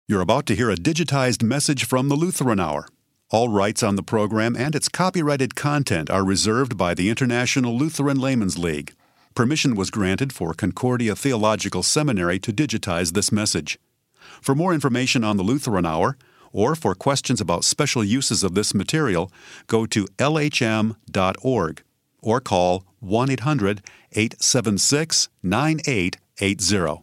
You're about to hear a digitized message from the Lutheran Hour. All rights on the program and its copyrighted content are reserved by the International Lutheran Laymen's League. Permission was granted for Concordia Theological Seminary to digitize this message. For more information on the Lutheran Hour, or for questions about special uses of this material, go to lhm.org or call 1-800-876-9880.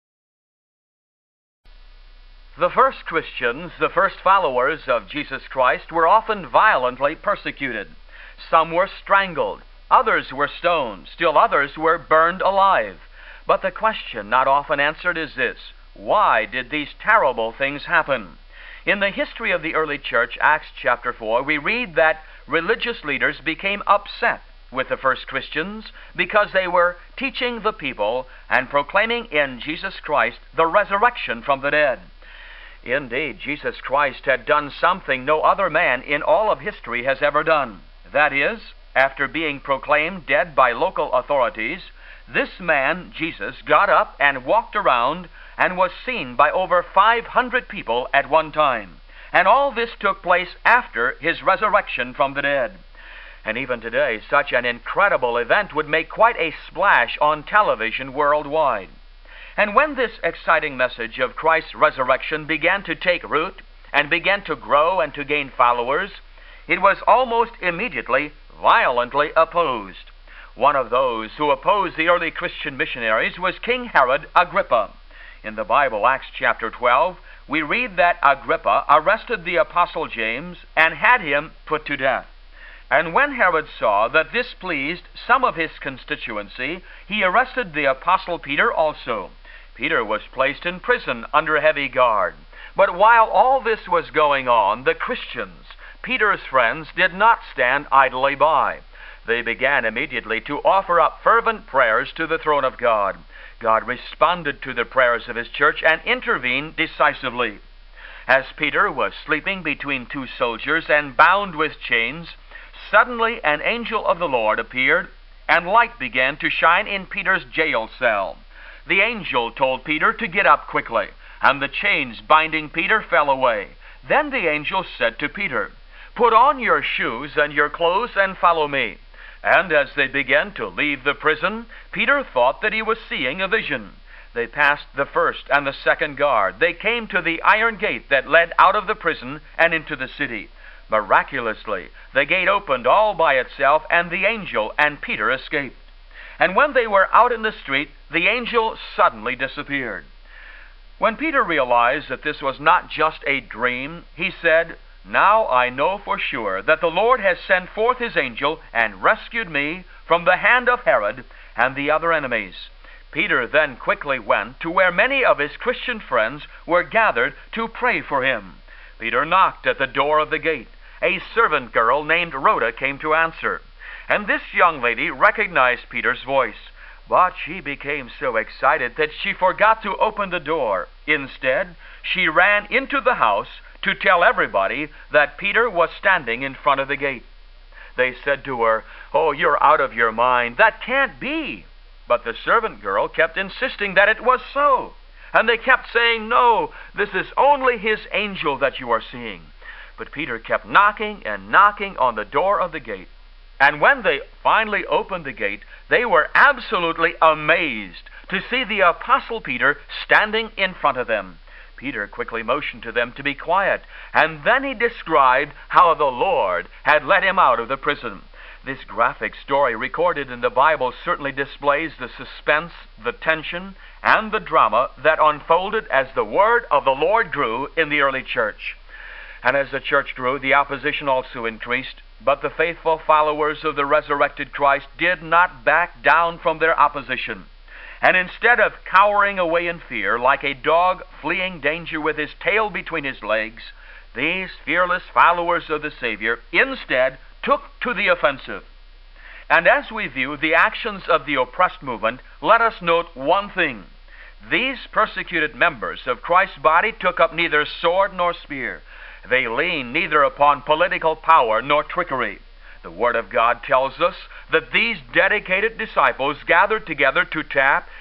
The first Christians, the first followers of Jesus Christ, were often violently persecuted. Some were strangled, others were stoned, still others were burned alive. But the question not often answered is this: why did these terrible things happen? In the history of the early church, Acts chapter 4, we read that religious leaders became upset with the first Christians because they were teaching the people and proclaiming in Jesus Christ the resurrection from the dead. Indeed, Jesus Christ had done something no other man in all of history has ever done. That is, after being proclaimed dead by local authorities, this man, Jesus, got up and walked around and was seen by over 500 people at one time. And all this took place after his resurrection from the dead. And even today, such an incredible event would make quite a splash on television worldwide. And when this exciting message of Christ's resurrection began to take root and began to grow and to gain followers, it was almost immediately violently opposed. One of those who opposed the early Christian missionaries was King Herod Agrippa. In the Bible, Acts chapter 12, we read that Agrippa arrested the Apostle James and had him put to death. And when Herod saw that this pleased some of his constituency, he arrested the Apostle Peter also. Peter was placed in prison under heavy guard. But while all this was going on, the Christians, Peter's friends, did not stand idly by. They began immediately to offer up fervent prayers to the throne of God. God responded to the prayers of his church and intervened decisively. As Peter was sleeping between two soldiers and bound with chains, suddenly an angel of the Lord appeared, and light began to shine in Peter's jail cell. The angel told Peter to get up quickly, and the chains binding Peter fell away. Then the angel said to Peter, "Put on your shoes and your clothes and follow me." And as they began to leave the prison, Peter thought that he was seeing a vision. They passed the first and the second guard. They came to the iron gate that led out of the prison and into the city. Miraculously, the gate opened all by itself, and the angel and Peter escaped. And when they were out in the street, the angel suddenly disappeared. When Peter realized that this was not just a dream, he said, "Now I know for sure that the Lord has sent forth his angel and rescued me from the hand of Herod and the other enemies." Peter then quickly went to where many of his Christian friends were gathered to pray for him. Peter knocked at the door of the gate. A servant girl named Rhoda came to answer. And this young lady recognized Peter's voice, but she became so excited that she forgot to open the door. Instead, she ran into the house to tell everybody that Peter was standing in front of the gate. They said to her, "Oh, you're out of your mind. That can't be." But the servant girl kept insisting that it was so. And they kept saying, "No, this is only his angel that you are seeing." But Peter kept knocking and knocking on the door of the gate. And when they finally opened the gate, they were absolutely amazed to see the Apostle Peter standing in front of them. Peter quickly motioned to them to be quiet, and then he described how the Lord had let him out of the prison. This graphic story recorded in the Bible certainly displays the suspense, the tension, and the drama that unfolded as the word of the Lord grew in the early church. And as the church grew, the opposition also increased. But the faithful followers of the resurrected Christ did not back down from their opposition. And instead of cowering away in fear, like a dog fleeing danger with his tail between his legs, these fearless followers of the Savior instead took to the offensive. And as we view the actions of the oppressed movement, let us note one thing. These persecuted members of Christ's body took up neither sword nor spear. They leaned neither upon political power nor trickery. The Word of God tells us that these dedicated disciples gathered together to tap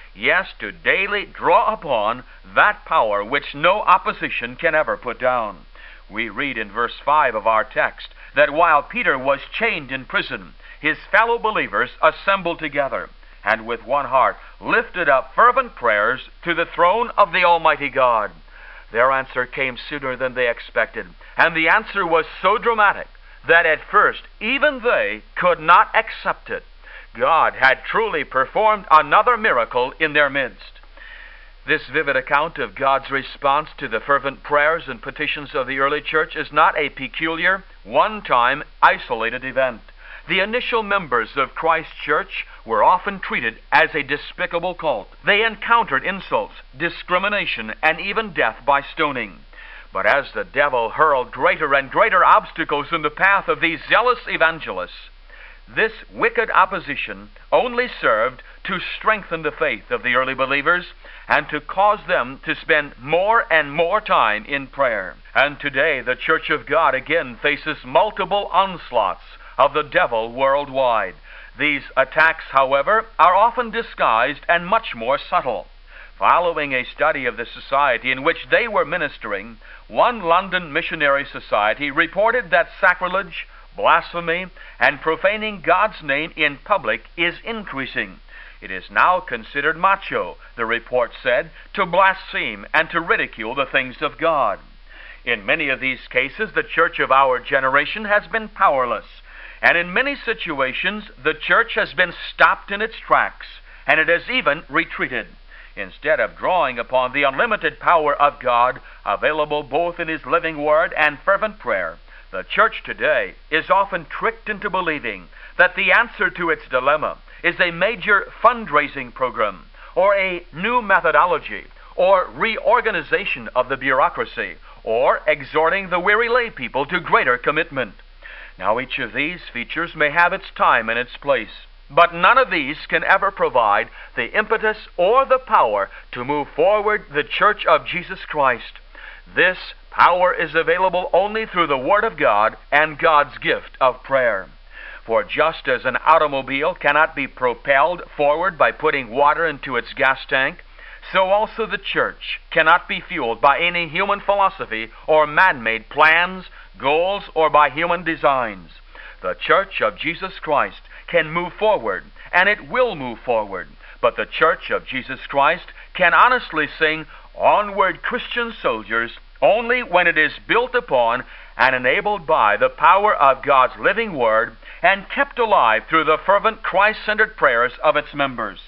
yes, to daily draw upon that power which no opposition can ever put down. We read in verse 5 of our text that while Peter was chained in prison, his fellow believers assembled together, and with one heart lifted up fervent prayers to the throne of the Almighty God. Their answer came sooner than they expected, and the answer was so dramatic that at first even they could not accept it. God had truly performed another miracle in their midst. This vivid account of God's response to the fervent prayers and petitions of the early church is not a peculiar, one-time, isolated event. The initial members of Christ's church were often treated as a despicable cult. They encountered insults, discrimination, and even death by stoning. But as the devil hurled greater and greater obstacles in the path of these zealous evangelists, this wicked opposition only served to strengthen the faith of the early believers and to cause them to spend more and more time in prayer. And today the Church of God again faces multiple onslaughts of the devil worldwide. These attacks, however, are often disguised and much more subtle. Following a study of the society in which they were ministering, one London missionary society reported that sacrilege, blasphemy, and profaning God's name in public is increasing. It is now considered macho, the report said, to blaspheme and to ridicule the things of God. In many of these cases, the church of our generation has been powerless, and in many situations, the church has been stopped in its tracks, and it has even retreated. Instead of drawing upon the unlimited power of God, available both in His living Word and fervent prayer, the church today is often tricked into believing that the answer to its dilemma is a major fundraising program, or a new methodology, or reorganization of the bureaucracy, or exhorting the weary lay people to greater commitment. Now, each of these features may have its time and its place, but none of these can ever provide the impetus or the power to move forward the Church of Jesus Christ. This power is available only through the Word of God and God's gift of prayer. For just as an automobile cannot be propelled forward by putting water into its gas tank, so also the church cannot be fueled by any human philosophy or man-made plans, goals, or by human designs. The Church of Jesus Christ can move forward, and it will move forward. But the Church of Jesus Christ can honestly sing, "Onward, Christian soldiers," only when it is built upon and enabled by the power of God's living Word and kept alive through the fervent Christ-centered prayers of its members.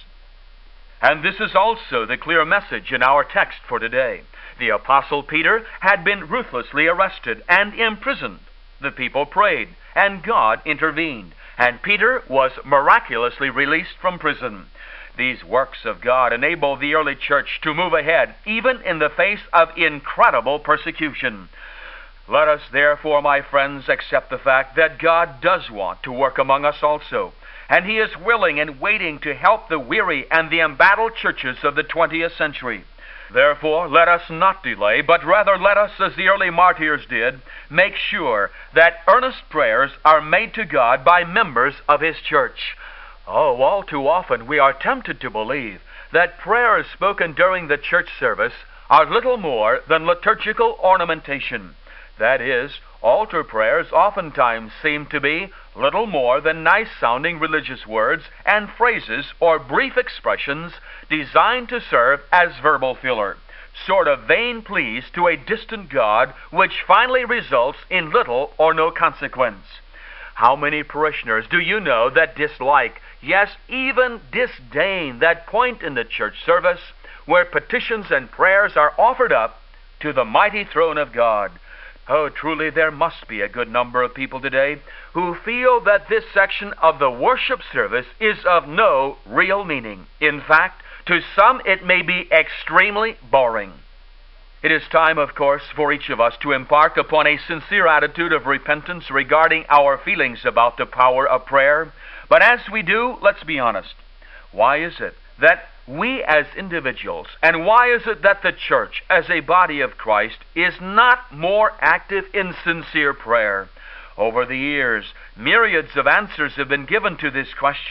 And this is also the clear message in our text for today. The Apostle Peter had been ruthlessly arrested and imprisoned. The people prayed, and God intervened, and Peter was miraculously released from prison. These works of God enable the early church to move ahead, even in the face of incredible persecution. Let us therefore, my friends, accept the fact that God does want to work among us also, and He is willing and waiting to help the weary and the embattled churches of the 20th century. Therefore, let us not delay, but rather let us, as the early martyrs did, make sure that earnest prayers are made to God by members of His church. Oh, all too often we are tempted to believe that prayers spoken during the church service are little more than liturgical ornamentation. That is, altar prayers oftentimes seem to be little more than nice-sounding religious words and phrases or brief expressions designed to serve as verbal filler, sort of vain pleas to a distant God, which finally results in little or no consequence. How many parishioners do you know that dislike, yes, even disdain that point in the church service where petitions and prayers are offered up to the mighty throne of God? Oh, truly there must be a good number of people today who feel that this section of the worship service is of no real meaning. In fact, to some it may be extremely boring. It is time, of course, for each of us to embark upon a sincere attitude of repentance regarding our feelings about the power of prayer. But as we do, let's be honest. Why is it that we as individuals, and why is it that the church as a body of Christ is not more active in sincere prayer? Over the years, myriads of answers have been given to this question.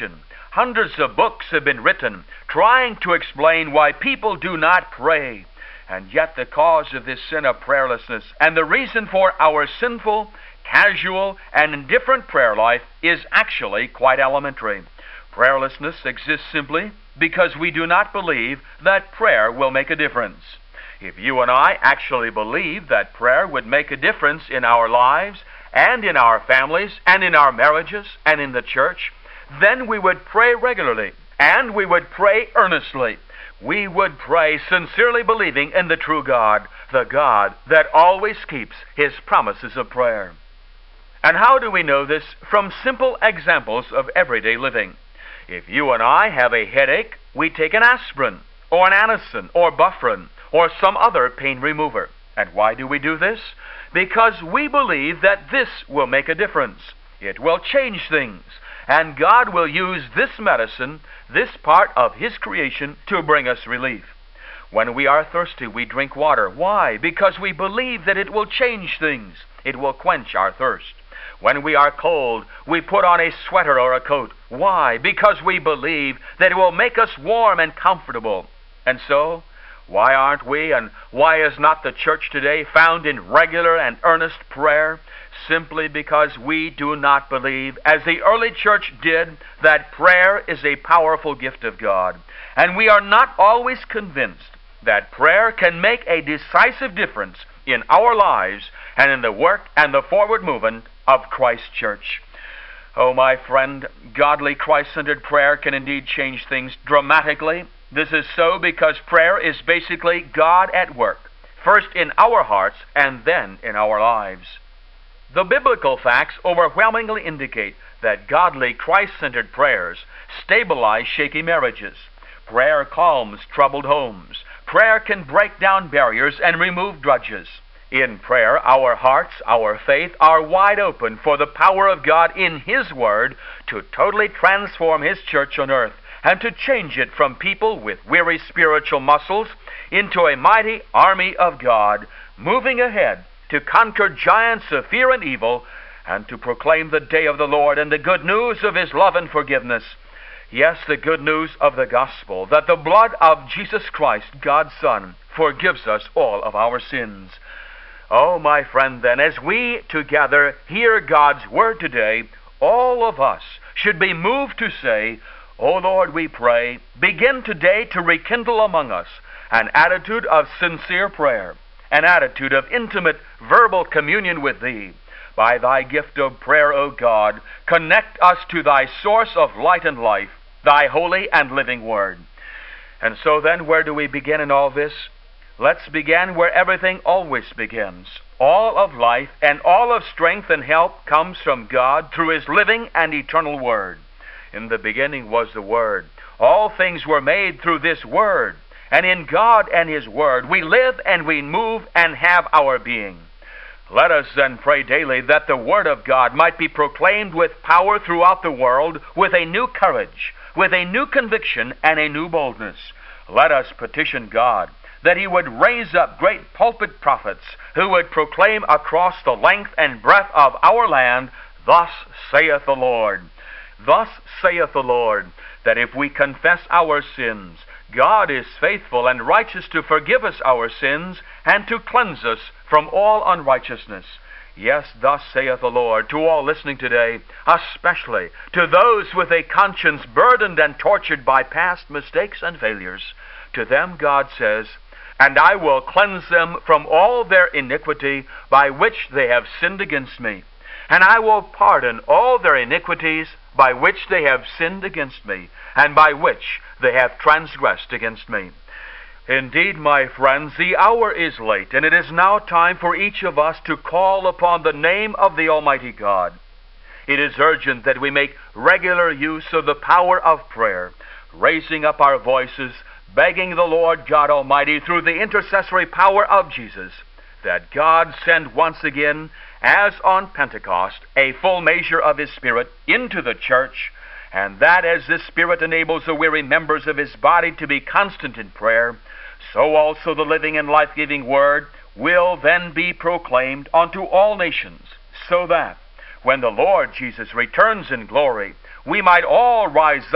Hundreds of books have been written trying to explain why people do not pray. And yet the cause of this sin of prayerlessness and the reason for our sinful, casual, and indifferent prayer life is actually quite elementary. Prayerlessness exists simply because we do not believe that prayer will make a difference. If you and I actually believe that prayer would make a difference in our lives and in our families and in our marriages and in the church, then we would pray regularly and we would pray earnestly. We would pray sincerely believing in the true God, the God that always keeps His promises of prayer. And how do we know this? From simple examples of everyday living. If you and I have a headache, we take an aspirin, or an Anacin, or Bufferin, or some other pain remover. And why do we do this? Because we believe that this will make a difference. It will change things. And God will use this medicine, this part of His creation, to bring us relief. When we are thirsty, we drink water. Why? Because we believe that it will change things. It will quench our thirst. When we are cold, we put on a sweater or a coat. Why? Because we believe that it will make us warm and comfortable. And so, why aren't we, and why is not the church today found in regular and earnest prayer? Simply because we do not believe, as the early church did, that prayer is a powerful gift of God. And we are not always convinced that prayer can make a decisive difference in our lives and in the work and the forward movement of Christ's church. Oh, my friend, godly Christ-centered prayer can indeed change things dramatically. This is so because prayer is basically God at work, first in our hearts and then in our lives. The biblical facts overwhelmingly indicate that godly Christ-centered prayers stabilize shaky marriages. Prayer calms troubled homes. Prayer can break down barriers and remove grudges. In prayer, our hearts, our faith are wide open for the power of God in His Word to totally transform His church on earth and to change it from people with weary spiritual muscles into a mighty army of God, moving ahead to conquer giants of fear and evil and to proclaim the day of the Lord and the good news of His love and forgiveness. Yes, the good news of the gospel, that the blood of Jesus Christ, God's Son, forgives us all of our sins. Oh, my friend, then, as we together hear God's word today, all of us should be moved to say, "O Lord, we pray, begin today to rekindle among us an attitude of sincere prayer, an attitude of intimate verbal communion with Thee. By Thy gift of prayer, O God, connect us to Thy source of light and life, Thy holy and living Word." And so then, where do we begin in all this? Let's begin where everything always begins. All of life and all of strength and help comes from God through His living and eternal Word. In the beginning was the Word. All things were made through this Word. And in God and His Word we live and we move and have our being. Let us then pray daily that the Word of God might be proclaimed with power throughout the world, with a new courage, with a new conviction, and a new boldness. Let us petition God that He would raise up great pulpit prophets who would proclaim across the length and breadth of our land, "Thus saith the Lord." Thus saith the Lord, that if we confess our sins, God is faithful and righteous to forgive us our sins and to cleanse us from all unrighteousness. Yes, thus saith the Lord to all listening today, especially to those with a conscience burdened and tortured by past mistakes and failures. To them God says, "And I will cleanse them from all their iniquity by which they have sinned against me. And I will pardon all their iniquities by which they have sinned against me, and by which they have transgressed against me." Indeed, my friends, the hour is late, and it is now time for each of us to call upon the name of the Almighty God. It is urgent that we make regular use of the power of prayer, raising up our voices, begging the Lord God Almighty through the intercessory power of Jesus, that God send once again, as on Pentecost, a full measure of His Spirit into the church, and that as this Spirit enables the weary members of His body to be constant in prayer, so also the living and life-giving Word will then be proclaimed unto all nations, so that when the Lord Jesus returns in glory, we might all rise up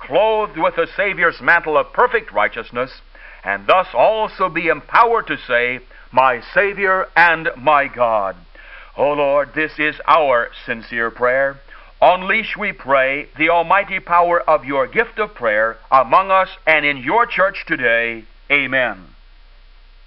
clothed with the Savior's mantle of perfect righteousness, and thus also be empowered to say, "My Savior and my God." O Lord, this is our sincere prayer. Unleash, we pray, the almighty power of your gift of prayer among us and in your church today. Amen.